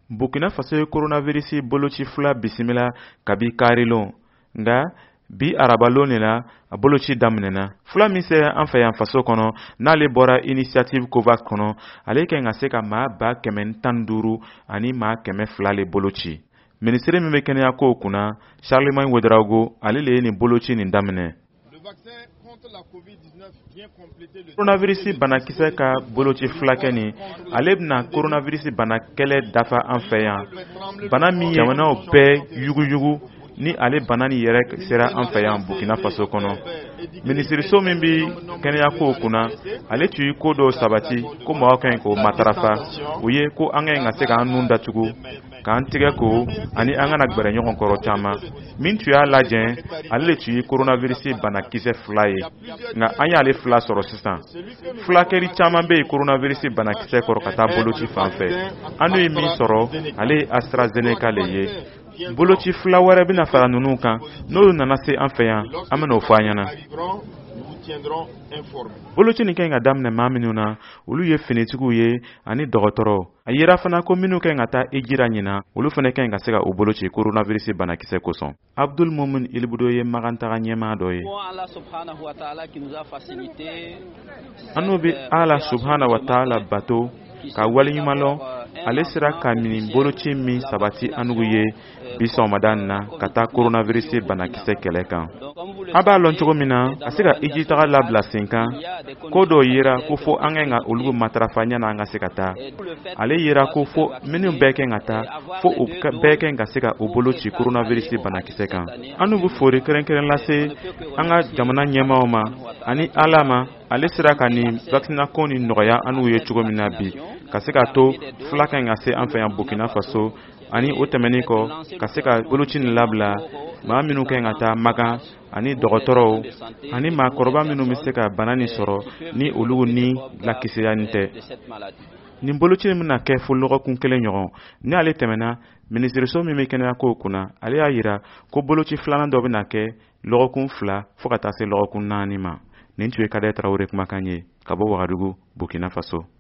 Burkina Faso ye coronavirus boloci fila bisimila kabi karilon nga bi arabalon la a boloci daminɛna. Fila min se an fɛ yan faso kɔnɔ n'ale bɔra initiative COVAX kɔnɔ ale kan ka se ka maa 115 ani maa 200 le boloci. Ministre min bɛ kɛnɛya kow kunna Charlemagne Ouedraogo ale le ye nin boloci nin daminɛ. Coronavirus banakisɛ ka boloci filakɛ nin ale bɛna coronavirus bana kɛlɛ dafa an fɛ yan. Bana min jamanaw bɛɛ yuguyugu ni ale bana ni yɛrɛ sera an fɛ yan Burkina Faso kɔnɔ. Minisiriso min bɛ kɛnɛya kow kunna ale tun ye ko dɔw sabati ko mɔgɔw ka ɲi k'o matarafa o ye ko an ka ɲi ka se k'an nun datugu k'an tigɛ ko ani an kana gbɛrɛ ɲɔgɔn kɔrɔ caman. Min tun y'a lajɛ ale le tun ye coronavirus banakisɛ fila ye nka an y'ale fila sɔrɔ sisan. Fulakɛri caman bɛ yen coronavirus banakisɛ kɔrɔ ka taa boloci fan fɛ. An n'o ye min sɔrɔ ale ye AstraZeneca le ye. Boloci fila wɛrɛ bɛna fara ninnu kan n'olu nana se an fɛ yan an bɛna o fɔ an ɲɛna. Boloci nin kan ka daminɛ maa minnu na olu ye finitigiw ye ani dɔgɔtɔrɔw. A yera fana ko minnu kan ka taa Ejira ɲina olu fana kan ka se ka o boloci coronavirus banakisɛ kosɔn. Abdul Mumin Ilbudo ye magantaga ɲɛmaa dɔ ye. An n'o bɛ Ala subhanahu wa ta'ala bato ka waleɲuman lɔn ale sera ka nin boloci min sabati anugu ye bi sɔgɔmada na ka taa coronavirus banakisɛ kɛlɛ kan. A b'a lɔn cogo min na a se ka Eji taga labila sen kan ko dɔw yera ko fo an ka olu matarafa ɲana an ka se ka taa. Ale yera ko fo minnu bɛɛ kan ka taa fo u bɛɛ kan ka se ka o boloci coronavirus banakisɛ kan. An n'u bɛ fori kɛrɛnkɛrɛn lase an ka jamana ɲɛmaaw ma ani Ala ma ale sera ka nin vaccinako ni nɔgɔya an n'u ye cogo min na bi ka se ka to fila kan ka se an fɛ yan Burkina Faso ani o tɛmɛnin kɔ ka se ka boloci nin labila maa minnu kan ka taa Magan ani dɔgɔtɔrɔw ani maakɔrɔba minnu bɛ se ka bana nin sɔrɔ ni olu ni lakisiyanin tɛ. Nin boloci min bɛna kɛ fo lɔgɔkun kelen ɲɔgɔn ni ale tɛmɛna minisiriso min bɛ kɛnɛya kow kunna ale y'a yira ko boloci filanan dɔ bɛna kɛ lɔgɔkun 2 fo ka taa se lɔgɔkun 4 ma. Nin tun ye Kadɛ Tarawele kumakan ye ka bɔ Wagadugu, Burkina Faso.